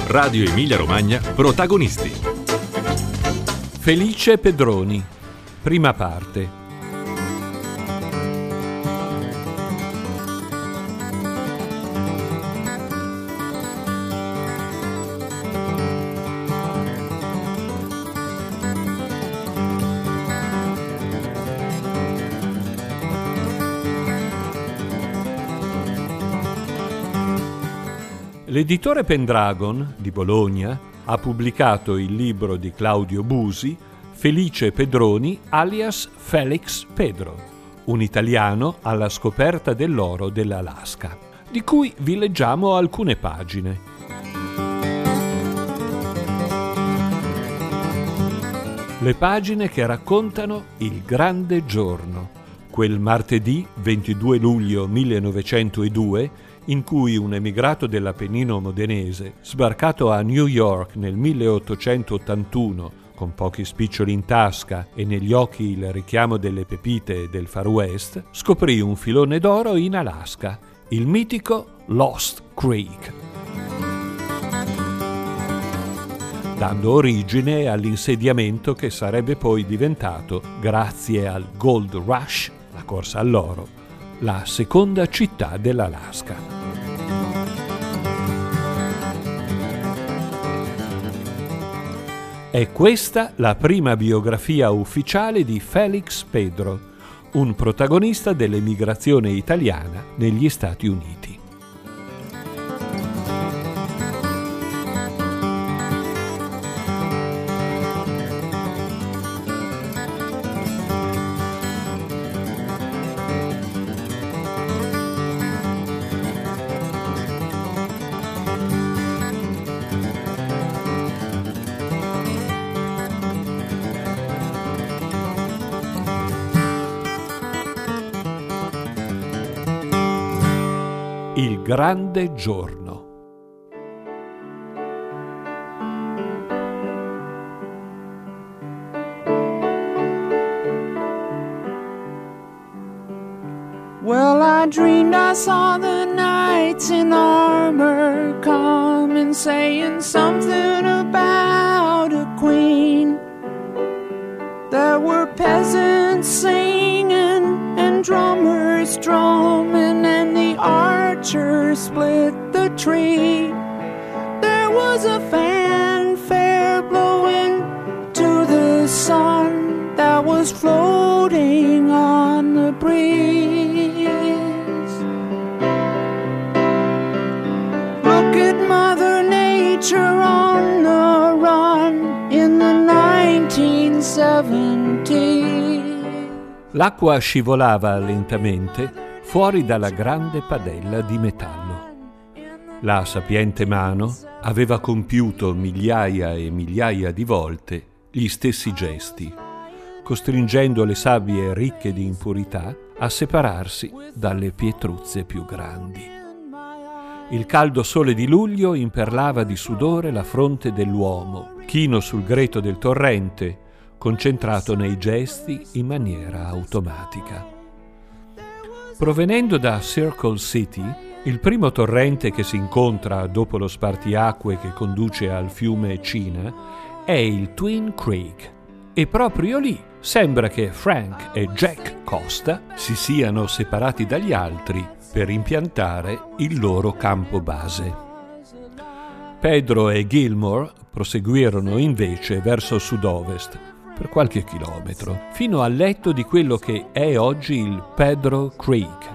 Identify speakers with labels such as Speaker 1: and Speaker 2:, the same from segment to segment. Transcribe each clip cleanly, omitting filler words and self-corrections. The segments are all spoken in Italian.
Speaker 1: Radio Emilia Romagna, protagonisti.
Speaker 2: Felice Pedroni, prima parte. L'editore Pendragon di Bologna ha pubblicato il libro di Claudio Busi, Felice Pedroni alias Felix Pedro, un italiano alla scoperta dell'oro dell'Alaska, di cui vi leggiamo alcune pagine. Le pagine che raccontano il grande giorno, quel martedì 22 luglio 1902, in cui un emigrato dell'Appennino modenese, sbarcato a New York nel 1881, con pochi spiccioli in tasca e negli occhi il richiamo delle pepite del Far West, scoprì un filone d'oro in Alaska, il mitico Lost Creek, dando origine all'insediamento che sarebbe poi diventato, grazie al Gold Rush, la corsa all'oro, la seconda città dell'Alaska. È questa la prima biografia ufficiale di Felix Pedro, un protagonista dell'emigrazione italiana negli Stati Uniti. Il grande giorno.
Speaker 3: Well, I dreamed I saw the knights in armor coming, saying something about a queen. There were peasants singing and drummers drumming, and the archers split the tree. There was a fanfare blowing to the sun that was floating on the breeze. Look at Mother Nature on the run in the 1970s.
Speaker 2: L'acqua scivolava lentamente fuori dalla grande padella di metallo. La sapiente mano aveva compiuto migliaia e migliaia di volte gli stessi gesti, costringendo le sabbie ricche di impurità a separarsi dalle pietruzze più grandi. Il caldo sole di luglio imperlava di sudore la fronte dell'uomo, chino sul greto del torrente, concentrato nei gesti in maniera automatica. Provenendo da Circle City, il primo torrente che si incontra dopo lo spartiacque che conduce al fiume Cina è il Twin Creek, e proprio lì sembra che Frank e Jack Costa si siano separati dagli altri per impiantare il loro campo base. Pedro e Gilmore proseguirono invece verso sud-ovest per qualche chilometro, fino al letto di quello che è oggi il Pedro Creek.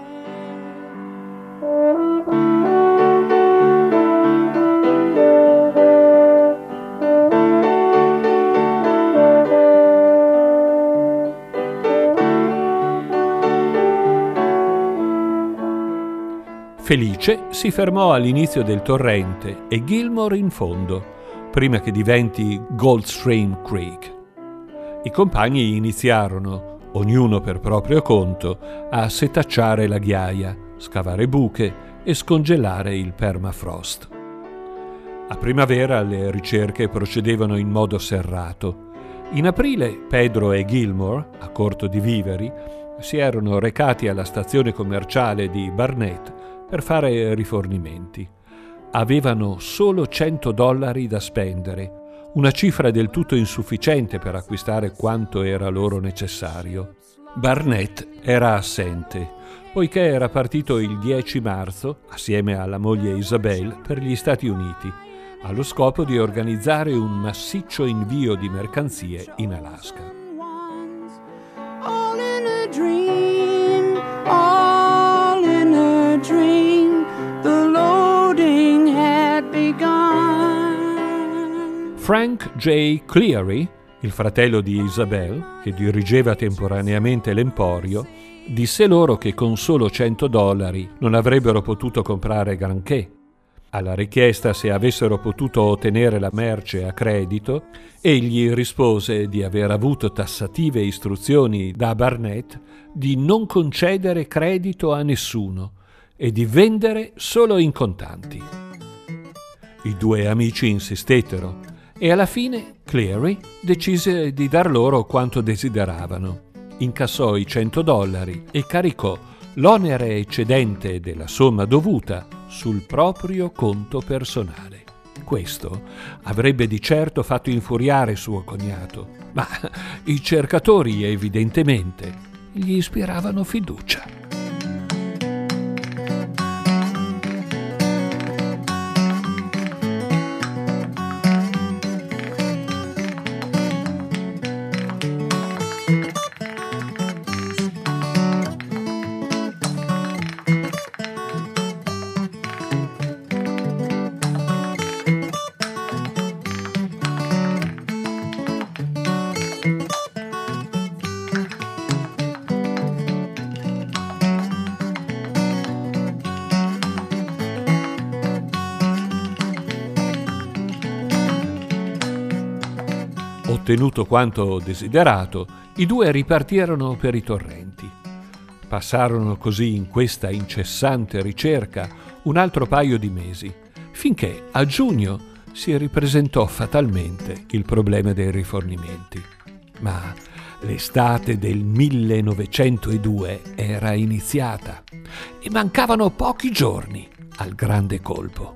Speaker 2: Felice si fermò all'inizio del torrente e Gilmore in fondo, prima che diventi Goldstream Creek. I compagni iniziarono, ognuno per proprio conto, a setacciare la ghiaia, scavare buche e scongelare il permafrost. A primavera le ricerche procedevano in modo serrato. In aprile Pedro e Gilmore, a corto di viveri, si erano recati alla stazione commerciale di Barnett per fare rifornimenti. avevano solo $100 da spendere, una cifra del tutto insufficiente per acquistare quanto era loro necessario. Barnett era assente, poiché era partito il 10 marzo, assieme alla moglie Isabel, per gli Stati Uniti, allo scopo di organizzare un massiccio invio di mercanzie in Alaska.
Speaker 3: All in a dream, all in a dream, the loading had begun.
Speaker 2: Frank J. Cleary, il fratello di Isabel, che dirigeva temporaneamente l'emporio, disse loro che con solo $100 non avrebbero potuto comprare granché. Alla richiesta se avessero potuto ottenere la merce a credito, egli rispose di aver avuto tassative istruzioni da Barnett di non concedere credito a nessuno e di vendere solo in contanti. I due amici insistettero e alla fine Cleary decise di dar loro quanto desideravano. Incassò i $100 e caricò l'onere eccedente della somma dovuta sul proprio conto personale. Questo avrebbe di certo fatto infuriare suo cognato, ma i cercatori evidentemente gli ispiravano fiducia. Ottenuto quanto desiderato, i due ripartirono per i torrenti. Passarono così in questa incessante ricerca un altro paio di mesi, finché a giugno si ripresentò fatalmente il problema dei rifornimenti. Ma l'estate del 1902 era iniziata e mancavano pochi giorni al grande colpo.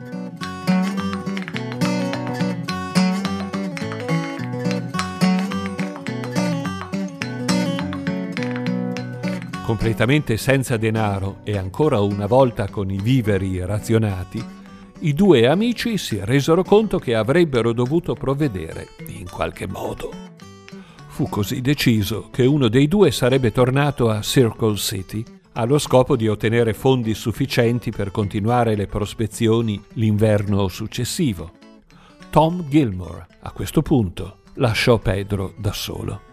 Speaker 2: Completamente senza denaro e ancora una volta con i viveri razionati, i due amici si resero conto che avrebbero dovuto provvedere in qualche modo. Fu così deciso che uno dei due sarebbe tornato a Circle City allo scopo di ottenere fondi sufficienti per continuare le prospezioni l'inverno successivo. Tom Gilmore, a questo punto, lasciò Pedro da solo.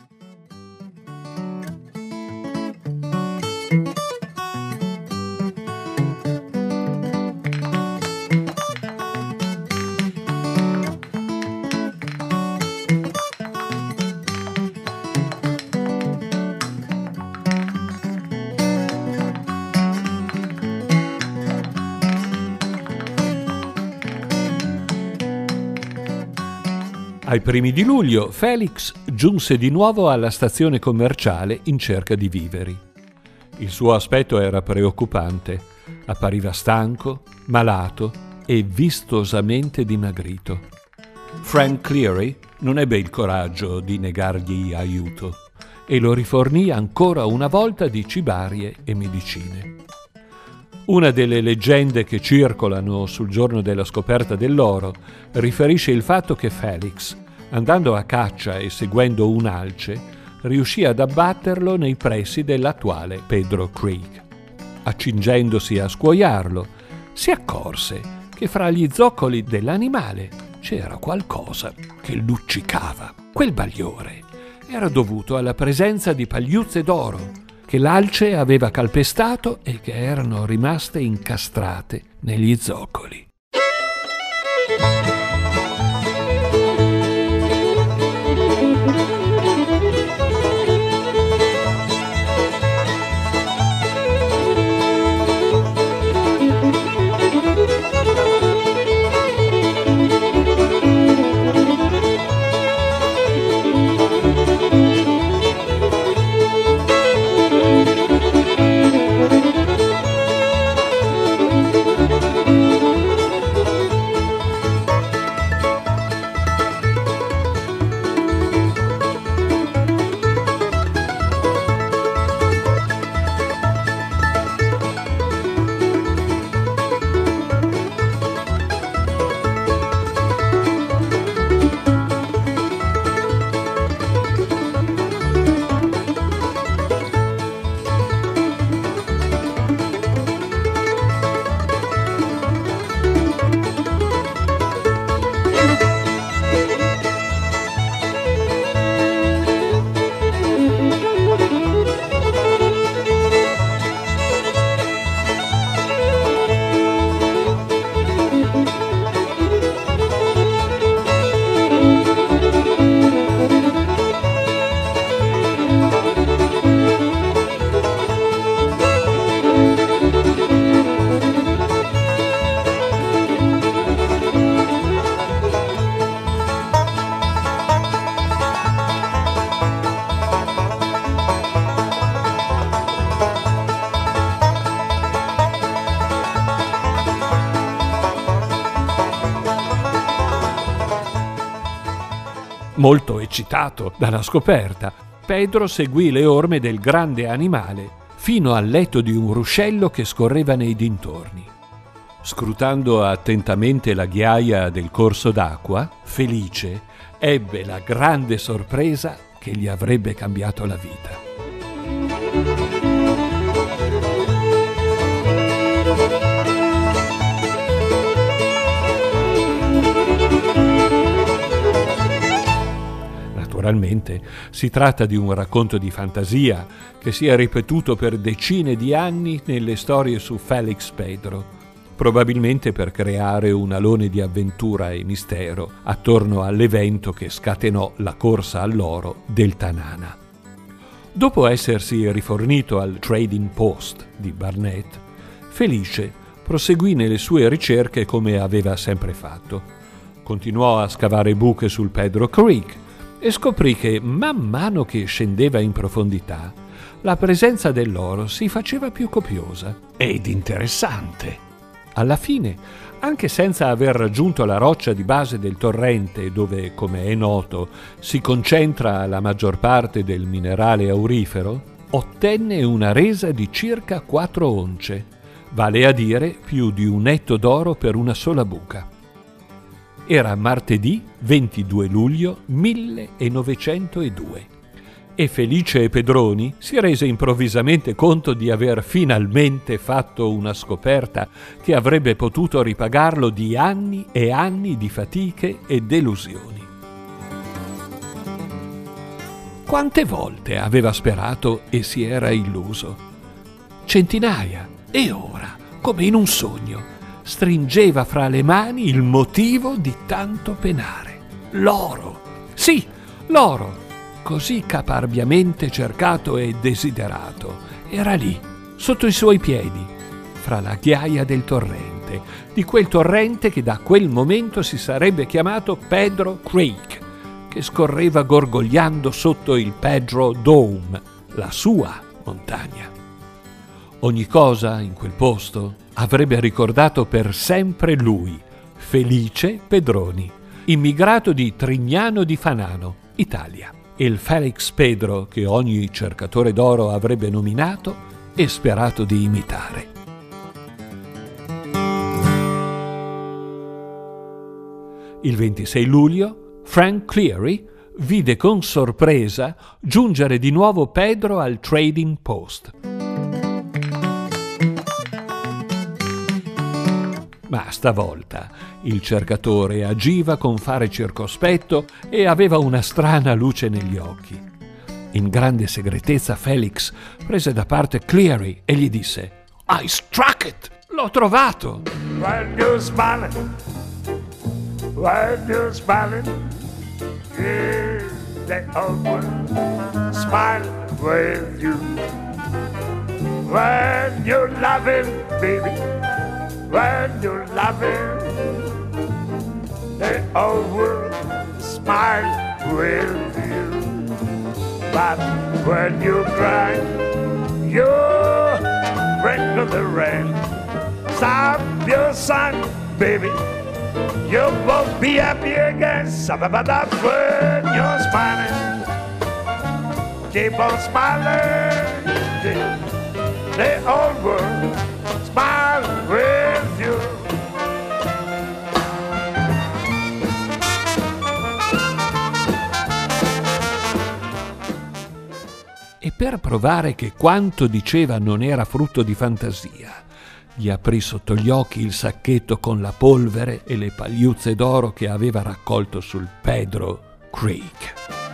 Speaker 2: Ai primi di luglio, Felix giunse di nuovo alla stazione commerciale in cerca di viveri. Il suo aspetto era preoccupante. Appariva stanco, malato e vistosamente dimagrito. Frank Cleary non ebbe il coraggio di negargli aiuto e lo rifornì ancora una volta di cibarie e medicine. Una delle leggende che circolano sul giorno della scoperta dell'oro riferisce il fatto che Felix, andando a caccia e seguendo un'alce, riuscì ad abbatterlo nei pressi dell'attuale Pedro Creek. Accingendosi a scuoiarlo, si accorse che fra gli zoccoli dell'animale c'era qualcosa che luccicava. Quel bagliore era dovuto alla presenza di pagliuzze d'oro che l'alce aveva calpestato e che erano rimaste incastrate negli zoccoli. Molto eccitato dalla scoperta, Pedro seguì le orme del grande animale fino al letto di un ruscello che scorreva nei dintorni. Scrutando attentamente la ghiaia del corso d'acqua, felice, ebbe la grande sorpresa che gli avrebbe cambiato la vita. Naturalmente si tratta di un racconto di fantasia che si è ripetuto per decine di anni nelle storie su Félix Pedro, probabilmente per creare un alone di avventura e mistero attorno all'evento che scatenò la corsa all'oro del Tanana. Dopo essersi rifornito al Trading Post di Barnet, Felice proseguì nelle sue ricerche come aveva sempre fatto. Continuò a scavare buche sul Pedro Creek e scoprì che man mano che scendeva in profondità, la presenza dell'oro si faceva più copiosa ed interessante. Alla fine, anche senza aver raggiunto la roccia di base del torrente, dove, come è noto, si concentra la maggior parte del minerale aurifero, ottenne una resa di circa 4 once, vale a dire più di un etto d'oro per una sola buca. Era martedì 22 luglio 1902 e Felice Pedroni si rese improvvisamente conto di aver finalmente fatto una scoperta che avrebbe potuto ripagarlo di anni e anni di fatiche e delusioni. Quante volte aveva sperato e si era illuso? Centinaia, e ora, come in un sogno, stringeva fra le mani il motivo di tanto penare. L'oro! Sì, l'oro! Così caparbiamente cercato e desiderato. Era lì, sotto i suoi piedi, fra la ghiaia del torrente, di quel torrente che da quel momento si sarebbe chiamato Pedro Creek, che scorreva gorgogliando sotto il Pedro Dome, la sua montagna. Ogni cosa in quel posto avrebbe ricordato per sempre lui, Felice Pedroni, immigrato di Trignano di Fanano, Italia, il Félix Pedro che ogni cercatore d'oro avrebbe nominato e sperato di imitare. Il 26 luglio, Frank Cleary vide con sorpresa giungere di nuovo Pedro al Trading Post. Ma stavolta il cercatore agiva con fare circospetto e aveva una strana luce negli occhi. In grande segretezza Felix prese da parte Cleary e gli disse: "I struck it! L'ho trovato!"
Speaker 4: When you're smiling, is the old world smiling with you. When you're loving, baby, when you're loving, the old world smiles with you. But when you cry, you sprinkle the rain. Stop your sun, baby. You won't be happy again. But when you're smiling, keep on smiling. The old world smiles with you.
Speaker 2: E per provare che quanto diceva non era frutto di fantasia, gli aprì sotto gli occhi il sacchetto con la polvere e le pagliuzze d'oro che aveva raccolto sul Pedro Creek.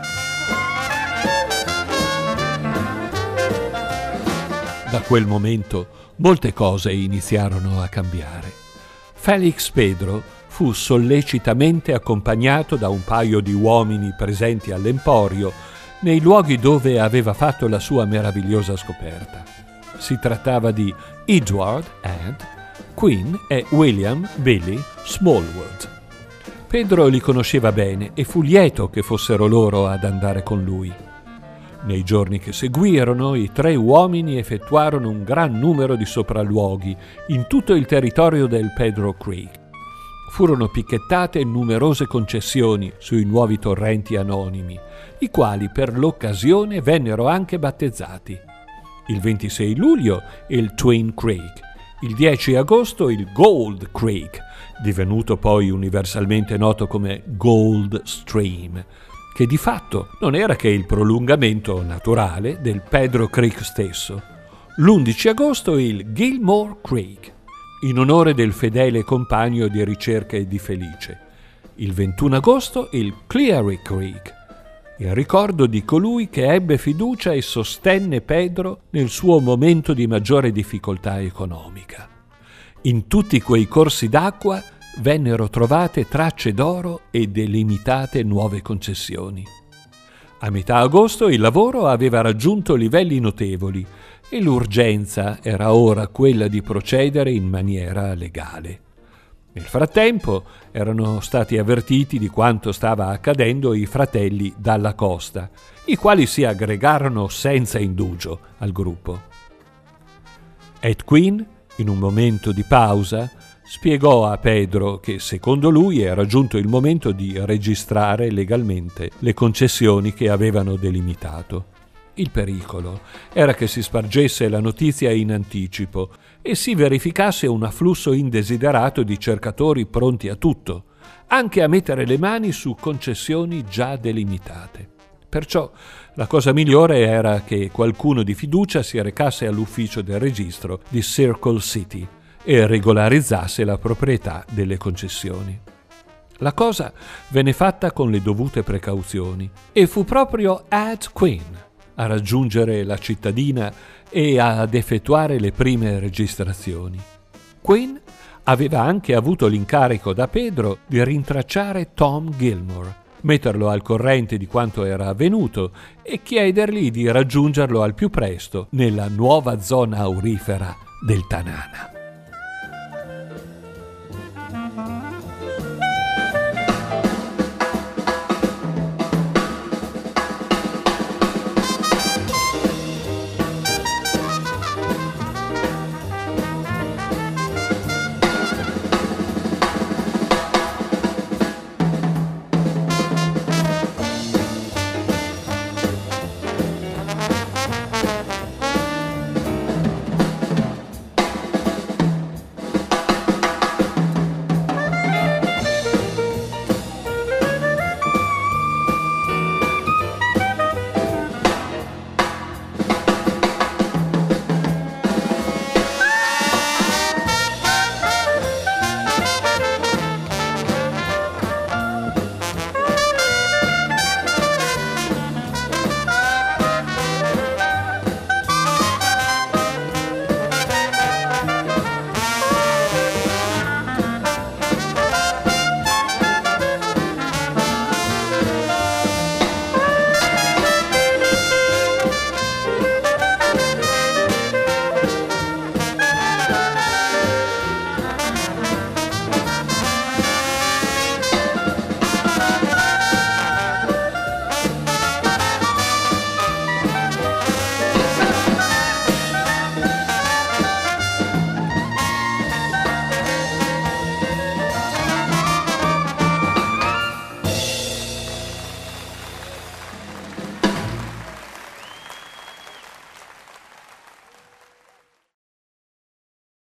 Speaker 2: Da quel momento molte cose iniziarono a cambiare. Félix Pedro fu sollecitamente accompagnato da un paio di uomini presenti all'emporio nei luoghi dove aveva fatto la sua meravigliosa scoperta. Si trattava di Edward Ed, Quinn e William Billy Smallwood. Pedro li conosceva bene e fu lieto che fossero loro ad andare con lui. Nei giorni che seguirono, i 3 uomini effettuarono un gran numero di sopralluoghi in tutto il territorio del Pedro Creek. furono picchettate numerose concessioni sui nuovi torrenti anonimi, i quali per l'occasione vennero anche battezzati. Il 26 luglio il Twin Creek, il 10 agosto il Gold Creek, divenuto poi universalmente noto come Gold Stream, che di fatto non era che il prolungamento naturale del Pedro Creek stesso. L'11 agosto il Gilmore Creek, in onore del fedele compagno di ricerche di Felice. Il 21 agosto il Cleary Creek, in ricordo di colui che ebbe fiducia e sostenne Pedro nel suo momento di maggiore difficoltà economica. In tutti quei corsi d'acqua vennero trovate tracce d'oro e delimitate nuove concessioni. A metà agosto il lavoro aveva raggiunto livelli notevoli e l'urgenza era ora quella di procedere in maniera legale. Nel frattempo erano stati avvertiti di quanto stava accadendo i fratelli Dalla Costa, i quali si aggregarono senza indugio al gruppo. Ed Quinn, in un momento di pausa, spiegò a Pedro che secondo lui era giunto il momento di registrare legalmente le concessioni che avevano delimitato. Il pericolo era che si spargesse la notizia in anticipo e si verificasse un afflusso indesiderato di cercatori pronti a tutto, anche a mettere le mani su concessioni già delimitate. Perciò la cosa migliore era che qualcuno di fiducia si recasse all'ufficio del registro di Circle City e regolarizzasse la proprietà delle concessioni. La cosa venne fatta con le dovute precauzioni e fu proprio Ed Quinn a raggiungere la cittadina e ad effettuare le prime registrazioni. Quinn aveva anche avuto l'incarico da Pedro di rintracciare Tom Gilmore, metterlo al corrente di quanto era avvenuto e chiedergli di raggiungerlo al più presto nella nuova zona aurifera del Tanana.